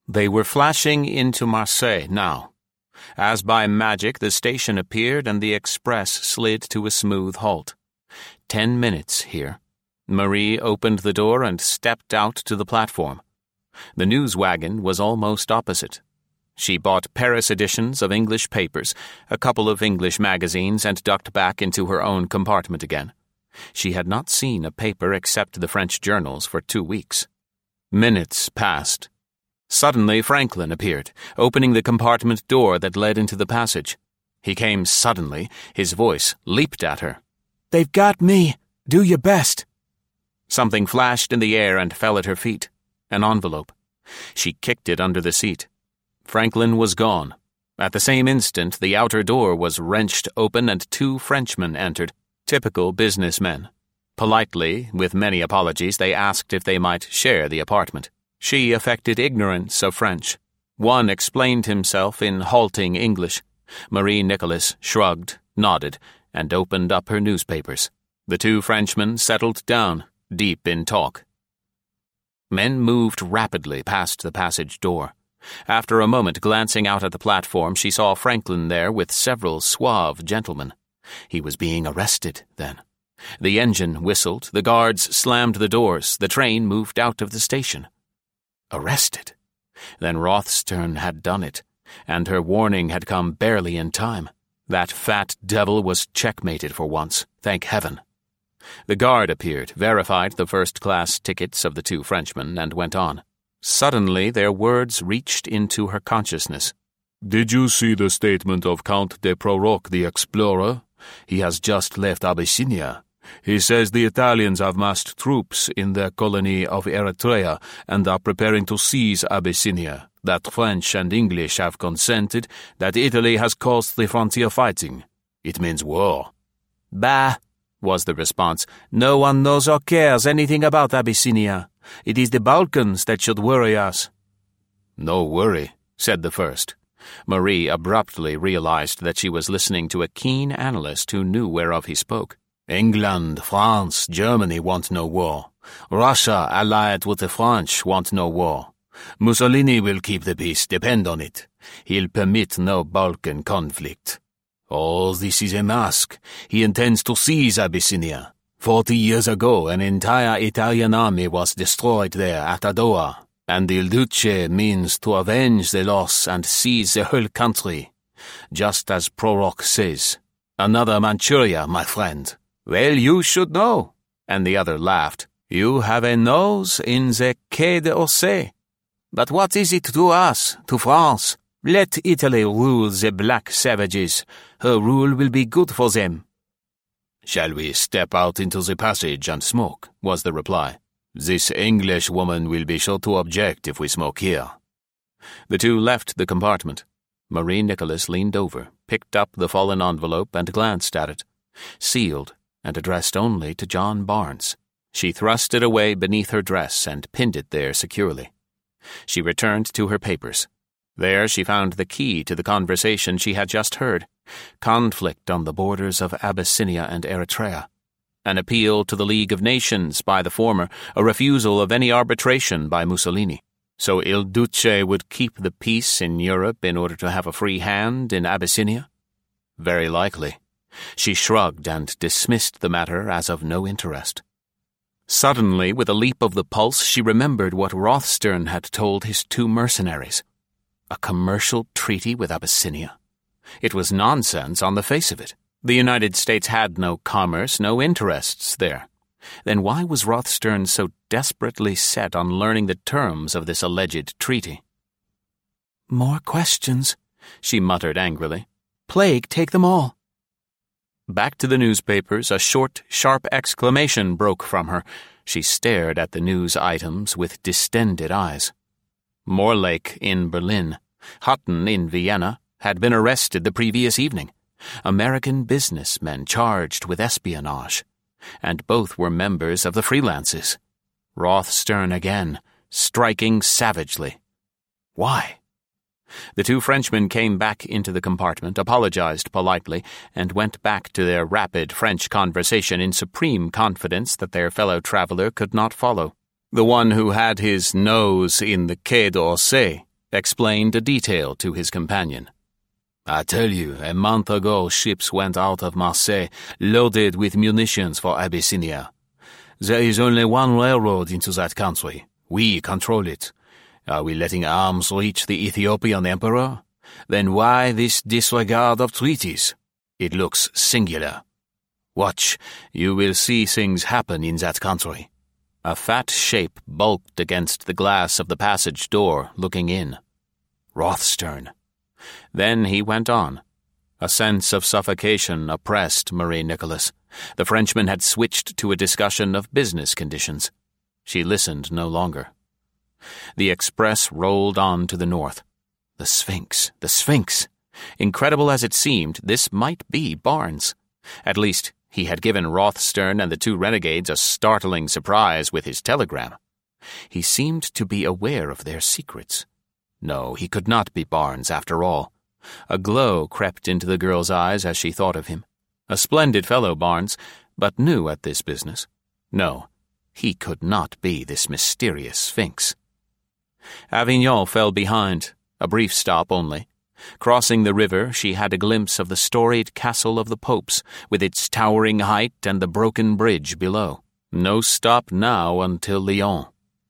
They were flashing into Marseille now. As by magic, the station appeared and the express slid to a smooth halt. 10 minutes here. Marie opened the door and stepped out to the platform. The news wagon was almost opposite. She bought Paris editions of English papers, a couple of English magazines, and ducked back into her own compartment again. She had not seen a paper except the French journals for 2 weeks. Minutes passed. Suddenly Franklin appeared, opening the compartment door that led into the passage. He came suddenly. His voice leaped at her. "They've got me. Do your best." Something flashed in the air and fell at her feet. An envelope. She kicked it under the seat. Franklin was gone. At the same instant, the outer door was wrenched open and 2 Frenchmen entered, typical businessmen. Politely, with many apologies, they asked if they might share the apartment. She affected ignorance of French. One explained himself in halting English. Marie Nicholas shrugged, nodded, and opened up her newspapers. The 2 Frenchmen settled down, deep in talk. Men moved rapidly past the passage door. After a moment glancing out at the platform, she saw Franklin there with several suave gentlemen. He was being arrested, then. The engine whistled, the guards slammed the doors, the train moved out of the station. Arrested? Then Rothstern had done it, and her warning had come barely in time. That fat devil was checkmated for once, thank heaven. The guard appeared, verified the first-class tickets of the 2 Frenchmen, and went on. Suddenly their words reached into her consciousness. "Did you see the statement of Count de Proroc the explorer? He has just left Abyssinia. He says the Italians have massed troops in their colony of Eritrea and are preparing to seize Abyssinia, that French and English have consented, that Italy has caused the frontier fighting. It means war." "Bah," was the response. "No one knows or cares anything about Abyssinia. It is the Balkans that should worry us." "No worry," said the first. Marie abruptly realized that she was listening to a keen analyst who knew whereof he spoke. "England, France, Germany want no war. Russia, allied with the French, want no war. Mussolini will keep the peace, depend on it. He'll permit no Balkan conflict. Oh, this is a mask. He intends to seize Abyssinia. 40 years ago, an entire Italian army was destroyed there at Adoua, and Il Duce means to avenge the loss and seize the whole country. Just as Proroc says. Another Manchuria, my friend." "Well, you should know." And the other laughed. "You have a nose in the Quai d'Orsay. But what is it to us, to France? Let Italy rule the black savages. Her rule will be good for them." "Shall we step out into the passage and smoke?" was the reply. "This English woman will be sure to object if we smoke here." The 2 left the compartment. Marie Nicholas leaned over, picked up the fallen envelope and glanced at it. Sealed and addressed only to John Barnes. She thrust it away beneath her dress and pinned it there securely. She returned to her papers. There she found the key to the conversation she had just heard. Conflict on the borders of Abyssinia and Eritrea. An appeal to the League of Nations by the former, a refusal of any arbitration by Mussolini. So Il Duce would keep the peace in Europe in order to have a free hand in Abyssinia? Very likely. She shrugged and dismissed the matter as of no interest. Suddenly, with a leap of the pulse, she remembered what Rothstern had told his 2 mercenaries. A commercial treaty with Abyssinia? It was nonsense on the face of it. The United States had no commerce, no interests there. Then why was Rothstern so desperately set on learning the terms of this alleged treaty? "More questions," she muttered angrily. "Plague take them all." Back to the newspapers, a short, sharp exclamation broke from her. She stared at the news items with distended eyes. Morlake in Berlin, Hutton in Vienna, had been arrested the previous evening. American businessmen charged with espionage. And both were members of the Freelances. Rothstern again, striking savagely. Why? The 2 Frenchmen came back into the compartment, apologized politely, and went back to their rapid French conversation in supreme confidence that their fellow traveler could not follow. The one who had his nose in the Quai d'Orsay explained a detail to his companion. I tell you, a month ago ships went out of Marseille loaded with munitions for Abyssinia. There is only one railroad into that country. We control it. Are we letting arms reach the Ethiopian emperor? Then why this disregard of treaties? It looks singular. Watch, you will see things happen in that country. A fat shape bulked against the glass of the passage door, looking in. Rothstern. Then he went on. A sense of suffocation oppressed Marie Nicholas. The Frenchman had switched to a discussion of business conditions. She listened no longer. The express rolled on to the north. The Sphinx, the Sphinx! Incredible as it seemed, this might be Barnes. At least, he had given Rothstern and the two renegades a startling surprise with his telegram. He seemed to be aware of their secrets. No, he could not be Barnes after all. A glow crept into the girl's eyes as she thought of him. A splendid fellow, Barnes, but new at this business. No, he could not be this mysterious Sphinx. Avignon fell behind, a brief stop only. Crossing the river, she had a glimpse of the storied castle of the Popes, with its towering height and the broken bridge below. No stop now until Lyon.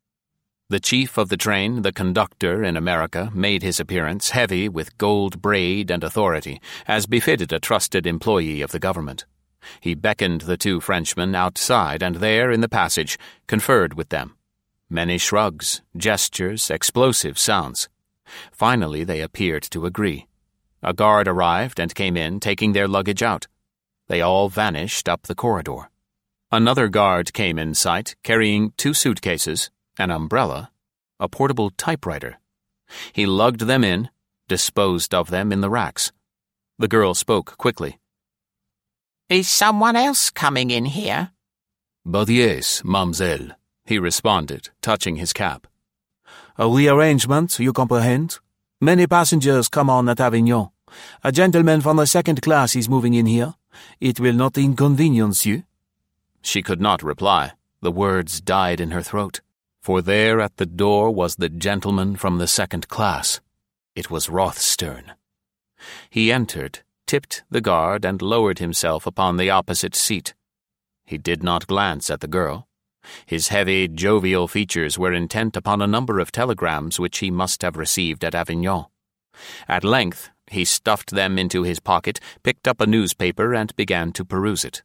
The chief of the train, the conductor in America, made his appearance, heavy with gold braid and authority, as befitted a trusted employee of the government. He beckoned the two Frenchmen outside and there, in the passage, conferred with them. Many shrugs, gestures, explosive sounds. Finally they appeared to agree. A guard arrived and came in, taking their luggage out. They all vanished up the corridor. Another guard came in sight, carrying 2 suitcases, an umbrella, a portable typewriter. He lugged them in, disposed of them in the racks. The girl spoke quickly. "Is someone else coming in here?" "But yes, mademoiselle," he responded, touching his cap. "A rearrangement, you comprehend? Many passengers come on at Avignon. A gentleman from the 2nd class is moving in here. It will not inconvenience you." She could not reply. The words died in her throat. For there at the door was the gentleman from the 2nd class. It was Rothstern. He entered, tipped the guard, and lowered himself upon the opposite seat. He did not glance at the girl. His heavy, jovial features were intent upon a number of telegrams which he must have received at Avignon. At length, he stuffed them into his pocket, picked up a newspaper, and began to peruse it.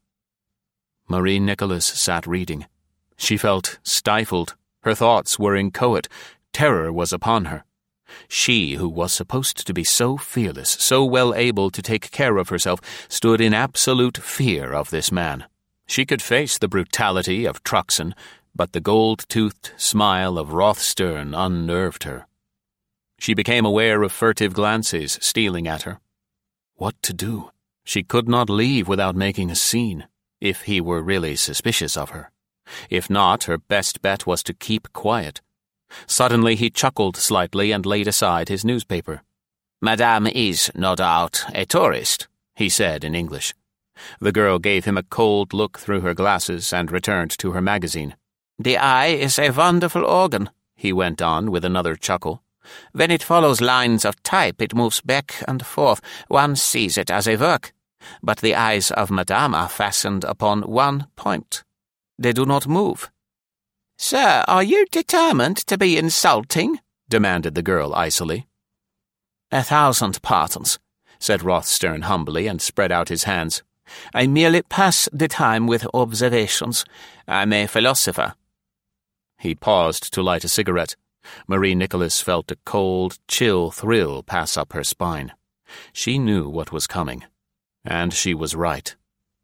Marie Nicholas sat reading. She felt stifled. Her thoughts were inchoate. Terror was upon her. She, who was supposed to be so fearless, so well able to take care of herself, stood in absolute fear of this man. She could face the brutality of Truxon, but the gold-toothed smile of Rothstern unnerved her. She became aware of furtive glances stealing at her. What to do? She could not leave without making a scene, if he were really suspicious of her. If not, her best bet was to keep quiet. Suddenly he chuckled slightly and laid aside his newspaper. "Madame is, no doubt, a tourist," he said in English. The girl gave him a cold look through her glasses and returned to her magazine. "The eye is a wonderful organ," he went on with another chuckle. "When it follows lines of type, it moves back and forth. One sees it as a work. But the eyes of Madame are fastened upon one point. They do not move." "Sir, are you determined to be insulting?" demanded the girl icily. "1,000 pardons," said Rothstern humbly and spread out his hands. "I merely pass the time with observations. I'm a philosopher." He paused to light a cigarette. Marie Nicholas felt a cold, chill thrill pass up her spine. She knew what was coming, and she was right.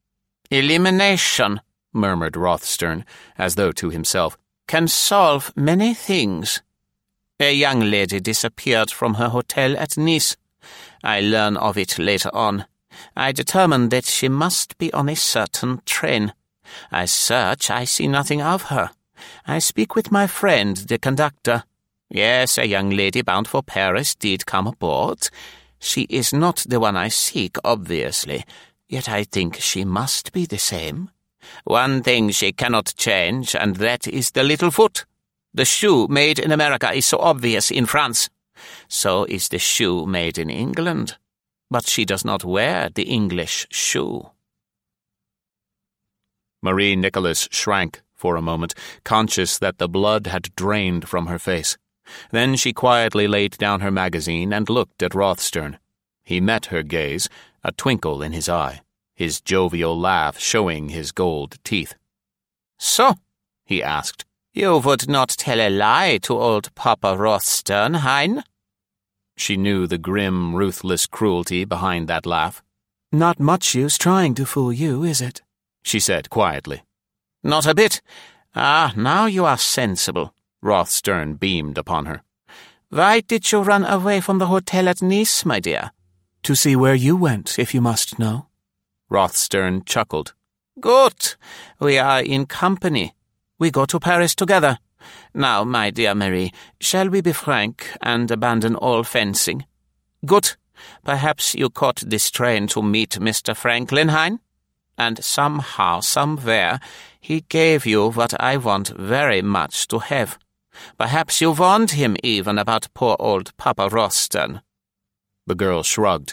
"Elimination," murmured Rothstern, as though to himself, "can solve many things. A young lady disappeared from her hotel at Nice. I learn of it later on. I determine that she must be on a certain train. I search, I see nothing of her. I speak with my friend, the conductor. Yes, a young lady bound for Paris did come aboard. She is not the one I seek, obviously, yet I think she must be the same. One thing she cannot change, and that is the little foot. The shoe made in America is so obvious in France. So is the shoe made in England, but she does not wear the English shoe. Marie Nicholas shrank for a moment, conscious that the blood had drained from her face. Then she quietly laid down her magazine and looked at Rothstern. He met her gaze, a twinkle in his eye, his jovial laugh showing his gold teeth. "So," he asked, "you would not tell a lie to old Papa Rothstern, Hein?" She knew the grim, ruthless cruelty behind that laugh. "Not much use trying to fool you, is it?" she said quietly. "Not a bit. Ah, now you are sensible." Rothstern beamed upon her. "Why did you run away from the hotel at Nice, my dear?" "To see where you went, if you must know." Rothstern chuckled. "Good. We are in company. We go to Paris together. Now, my dear Marie, shall we be frank and abandon all fencing? Good. Perhaps you caught this train to meet Mr. Franklin, Hein? And somehow, somewhere, he gave you what I want very much to have. Perhaps you warned him even about poor old Papa Rothstern." The girl shrugged.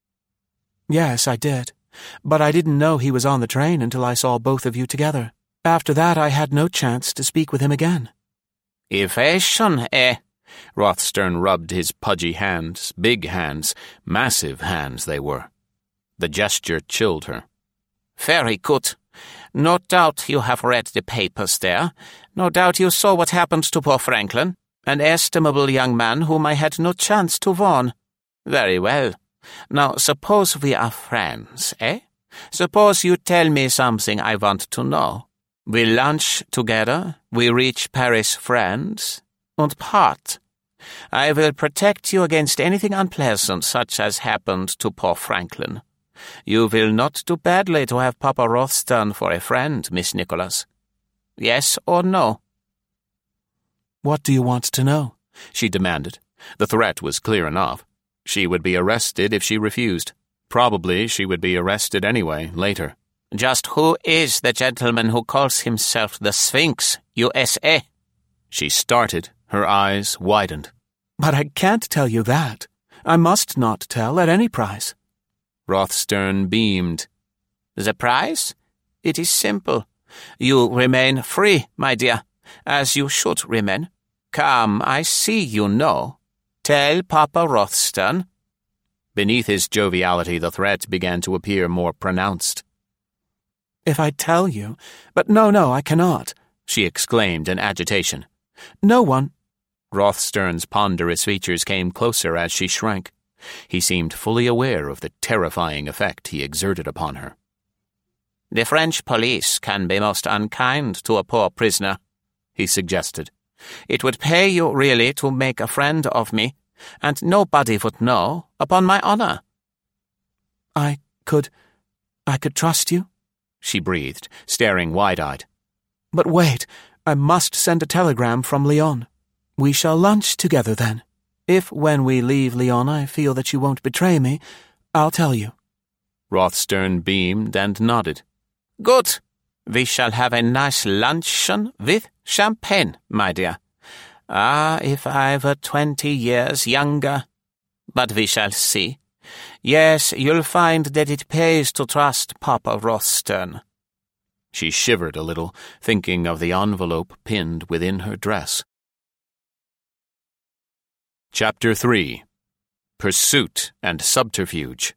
"Yes, I did. But I didn't know he was on the train until I saw both of you together. After that, I had no chance to speak with him again." "Evasion, eh?" Rothstern rubbed his pudgy hands, big hands, massive hands they were. The gesture chilled her. "Very good. No doubt you have read the papers there. No doubt you saw what happened to poor Franklin, an estimable young man whom I had no chance to warn. Very well. Now suppose we are friends, eh? Suppose you tell me something I want to know. We lunch together, we reach Paris friends, and part. I will protect you against anything unpleasant such as happened to poor Franklin. You will not do badly to have Papa Rothstern for a friend, Miss Nicholas. Yes or no?" "What do you want to know?" she demanded. The threat was clear enough. She would be arrested if she refused. Probably she would be arrested anyway, later. "Just who is the gentleman who calls himself the Sphinx, USA?" She started, her eyes widened. "But I can't tell you that. I must not tell at any price." Rothstern beamed. "The price? It is simple. You remain free, my dear, as you should remain. Come, I see you know. Tell Papa Rothstern." Beneath his joviality, the threat began to appear more pronounced. "If I tell you— But no, I cannot," she exclaimed in agitation. "No one—" Rothstern's ponderous features came closer as she shrank. He seemed fully aware of the terrifying effect he exerted upon her. "The French police can be most unkind to a poor prisoner," he suggested. "It would pay you really to make a friend of me, and nobody would know, upon my honor." I could trust you?" she breathed, staring wide-eyed. "But wait, I must send a telegram from Lyon. We shall lunch together then. If, when we leave Lyon, I feel that you won't betray me, I'll tell you." Rothstern beamed and nodded. "Good. We shall have a nice luncheon with champagne, my dear. Ah, if I were 20 years younger. But we shall see. Yes, you'll find that it pays to trust Papa Rothstern." She shivered a little, thinking of the envelope pinned within her dress. Chapter 3. Pursuit and Subterfuge.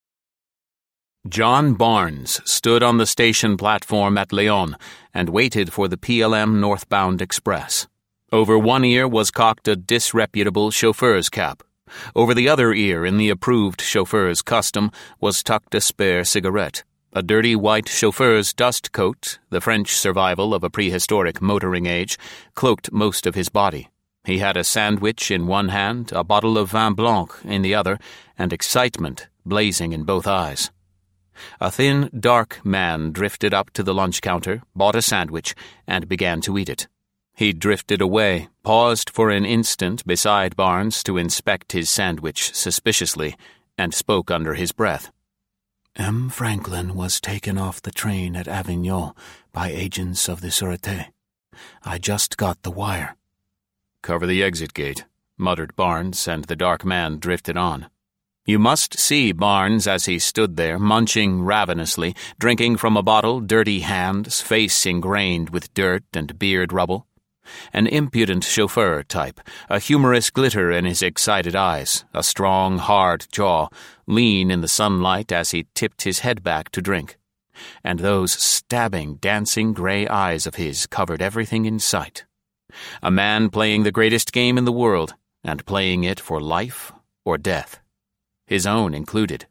John Barnes stood on the station platform at Lyon and waited for the PLM northbound express. Over one ear was cocked a disreputable chauffeur's cap. Over the other ear, in the approved chauffeur's custom, was tucked a spare cigarette. A dirty white chauffeur's dust coat, the French survival of a prehistoric motoring age, cloaked most of his body. He had a sandwich in one hand, a bottle of vin blanc in the other, and excitement blazing in both eyes. A thin, dark man drifted up to the lunch counter, bought a sandwich, and began to eat it. He drifted away, paused for an instant beside Barnes to inspect his sandwich suspiciously, and spoke under his breath. M. Franklin was taken off the train at Avignon by agents of the Sûreté. I just got the wire. Cover the exit gate. muttered Barnes, and the dark man drifted on. You must see Barnes as he stood there, munching ravenously, drinking from a bottle, dirty hands, face ingrained with dirt and beard rubble. An impudent chauffeur type, a humorous glitter in his excited eyes, a strong, hard jaw, lean in the sunlight as he tipped his head back to drink. And those stabbing, dancing gray eyes of his covered everything in sight. A man playing the greatest game in the world, and playing it for life or death. His own included.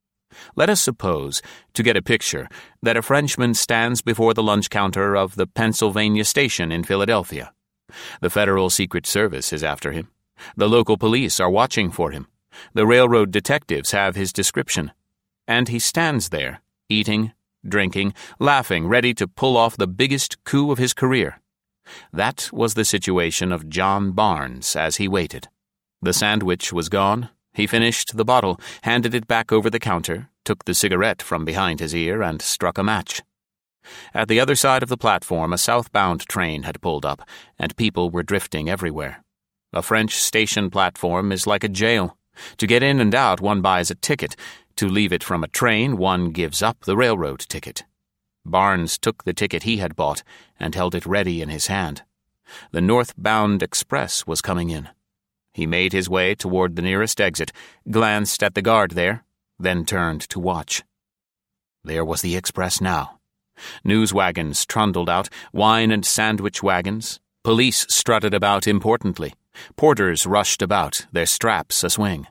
Let us suppose, to get a picture, that a Frenchman stands before the lunch counter of the Pennsylvania station in Philadelphia. The Federal Secret Service is after him. The local police are watching for him. The railroad detectives have his description. And he stands there, eating, drinking, laughing, ready to pull off the biggest coup of his career. That was the situation of John Barnes as he waited. The sandwich was gone. He finished the bottle, handed it back over the counter, took the cigarette from behind his ear, and struck a match. At the other side of the platform, a southbound train had pulled up, and people were drifting everywhere. A French station platform is like a jail. To get in and out, one buys a ticket. To leave it from a train, one gives up the railroad ticket. Barnes took the ticket he had bought and held it ready in his hand. The northbound express was coming in. He made his way toward the nearest exit, glanced at the guard there, then turned to watch. There was the express now. News wagons trundled out, wine and sandwich wagons. Police strutted about importantly. Porters rushed about, their straps a-swing.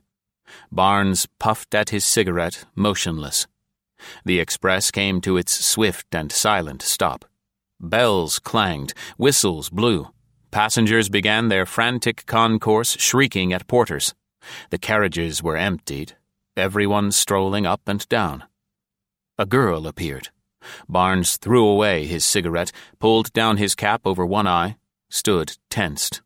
Barnes puffed at his cigarette, motionless. The express came to its swift and silent stop. Bells clanged, whistles blew. Passengers began their frantic concourse, shrieking at porters. The carriages were emptied, everyone strolling up and down. A girl appeared. Barnes threw away his cigarette, pulled down his cap over one eye, stood tensed.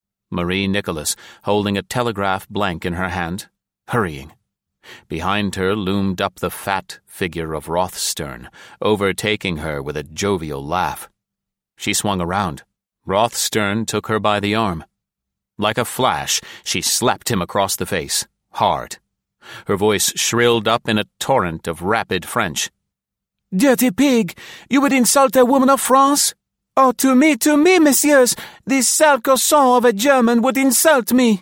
Marie Nicholas, holding a telegraph blank in her hand, hurrying. Behind her loomed up the fat figure of Rothstern, overtaking her with a jovial laugh. She swung around. Rothstern took her by the arm. Like a flash, she slapped him across the face, hard. Her voice shrilled up in a torrent of rapid French. "Dirty pig! You would insult a woman of France? Oh, to me, messieurs! This sale cochon of a German would insult me!"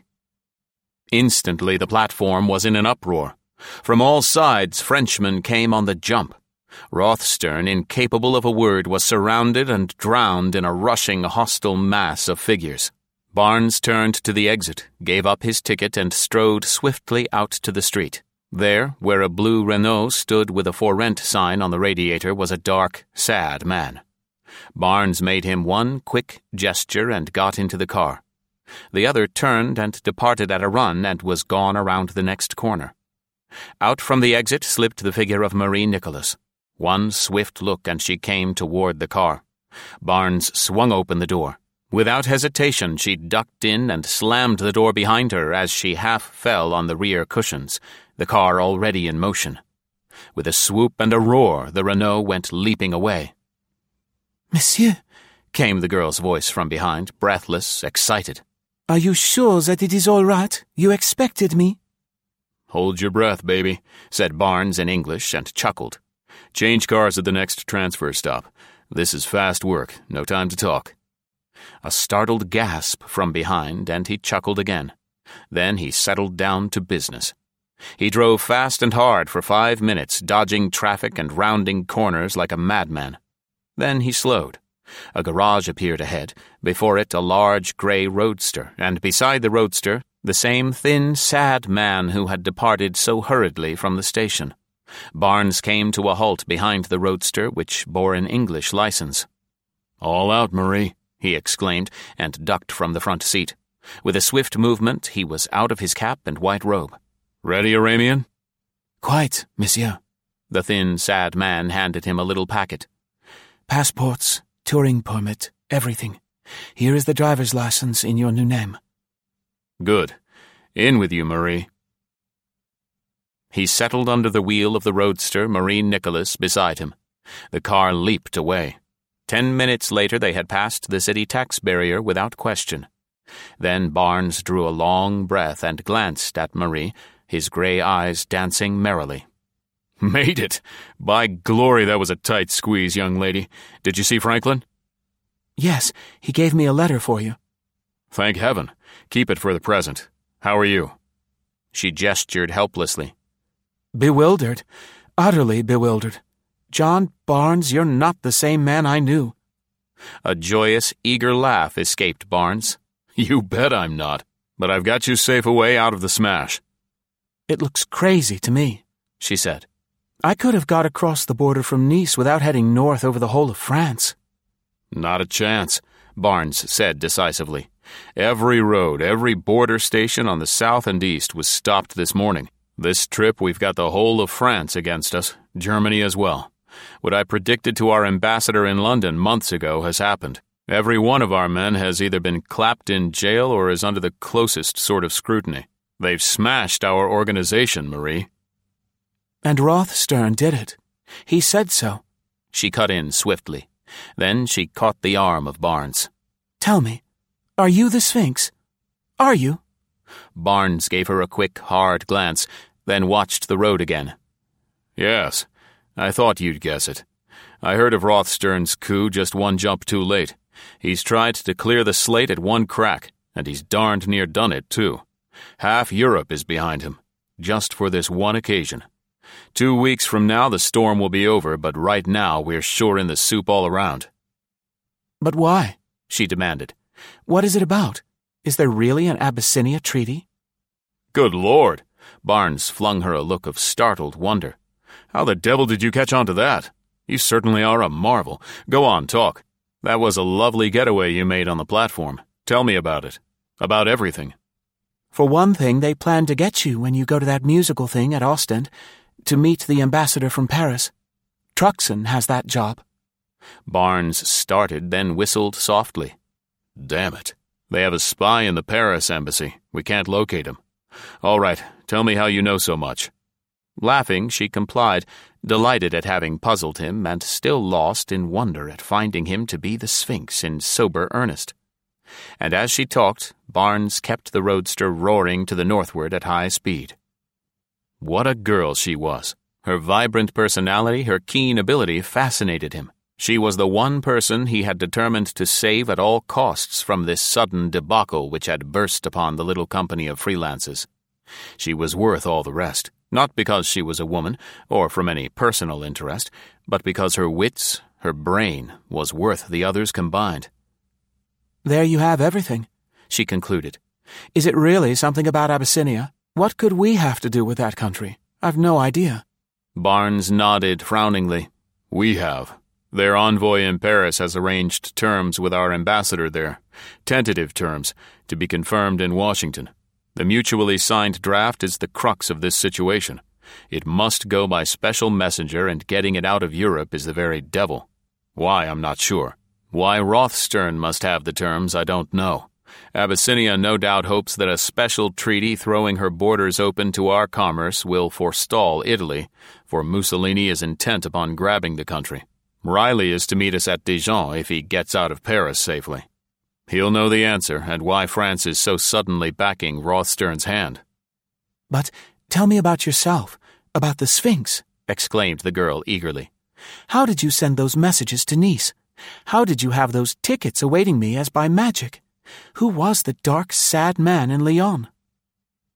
Instantly the platform was in an uproar. From all sides Frenchmen came on the jump. Rothstern, incapable of a word, was surrounded and drowned in a rushing, hostile mass of figures. Barnes turned to the exit, gave up his ticket, and strode swiftly out to the street. There, where a blue Renault stood with a for rent sign on the radiator, was a dark, sad man. Barnes made him one quick gesture and got into the car. The other turned and departed at a run and was gone around the next corner. Out from the exit slipped the figure of Marie Nicholas. One swift look and she came toward the car. Barnes swung open the door. Without hesitation, she ducked in and slammed the door behind her as she half fell on the rear cushions, the car already in motion. With a swoop and a roar, the Renault went leaping away. "Monsieur," came the girl's voice from behind, breathless, excited. "Are you sure that it is all right? You expected me?" "Hold your breath, baby," said Barnes in English, and chuckled. "Change cars at the next transfer stop. This is fast work, no time to talk." A startled gasp from behind, and he chuckled again. Then he settled down to business. He drove fast and hard for 5 minutes, dodging traffic and rounding corners like a madman. Then he slowed. A garage appeared ahead, before it a large gray roadster, and beside the roadster, the same thin, sad man who had departed so hurriedly from the station. Barnes came to a halt behind the roadster, which bore an English license. "All out, Marie," he exclaimed, and ducked from the front seat. With a swift movement, he was out of his cap and white robe. "Ready, Arabian?" "Quite, monsieur." The thin, sad man handed him a little packet. "Passports, touring permit, everything. Here is the driver's license in your new name." "Good. In with you, Marie." He settled under the wheel of the roadster, Marie Nicholas beside him. The car leaped away. 10 minutes later they had passed the city tax barrier without question. Then Barnes drew a long breath and glanced at Marie, his grey eyes dancing merrily. Made it! By glory, that was a tight squeeze, young lady. Did you see Franklin? Yes, he gave me a letter for you. Thank heaven. Keep it for the present. How are you? She gestured helplessly. Bewildered. Utterly bewildered. John Barnes, you're not the same man I knew. A joyous, eager laugh escaped Barnes. You bet I'm not. But I've got you safe away out of the smash. It looks crazy to me, she said. I could have got across the border from Nice without heading north over the whole of France. Not a chance, Barnes said decisively. Every road, every border station on the south and east was stopped this morning. This trip we've got the whole of France against us, Germany as well. What I predicted to our ambassador in London months ago has happened. Every one of our men has either been clapped in jail or is under the closest sort of scrutiny. They've smashed our organization, Marie. And Rothstern did it. He said so. She cut in swiftly. Then she caught the arm of Barnes. Tell me, are you the Sphinx? Are you? Barnes gave her a quick, hard glance, then watched the road again. Yes, I thought you'd guess it. I heard of Rothstern's coup just one jump too late. He's tried to clear the slate at one crack, and he's darned near done it, too. Half Europe is behind him, just for this one occasion. 2 weeks from now the storm will be over, but right now we're sure in the soup all around. But why? She demanded. What is it about? Is there really an Abyssinia treaty? Good Lord! Barnes flung her a look of startled wonder. How the devil did you catch on to that? You certainly are a marvel. Go on, talk. That was a lovely getaway you made on the platform. Tell me about it. About everything. For one thing, they plan to get you when you go to that musical thing at Ostend, to meet the ambassador from Paris. Truxon has that job. Barnes started, then whistled softly. Damn it. They have a spy in the Paris embassy. We can't locate him. All right, tell me how you know so much. Laughing, she complied, delighted at having puzzled him and still lost in wonder at finding him to be the Sphinx in sober earnest. And as she talked, Barnes kept the roadster roaring to the northward at high speed. What a girl she was! Her vibrant personality, her keen ability fascinated him. She was the one person he had determined to save at all costs from this sudden debacle which had burst upon the little company of freelances. She was worth all the rest, not because she was a woman, or from any personal interest, but because her wits, her brain, was worth the others combined. There you have everything, she concluded. Is it really something about Abyssinia? What could we have to do with that country? I've no idea. Barnes nodded frowningly. We have. Their envoy in Paris has arranged terms with our ambassador there, tentative terms, to be confirmed in Washington. The mutually signed draft is the crux of this situation. It must go by special messenger, and getting it out of Europe is the very devil. Why, I'm not sure. Why Rothstern must have the terms, I don't know. Abyssinia no doubt hopes that a special treaty throwing her borders open to our commerce will forestall Italy, for Mussolini is intent upon grabbing the country. Riley is to meet us at Dijon if he gets out of Paris safely. He'll know the answer and why France is so suddenly backing Rothstern's hand. But tell me about yourself, about the Sphinx, exclaimed the girl eagerly. How did you send those messages to Nice? How did you have those tickets awaiting me as by magic? Who was the dark, sad man in Lyon?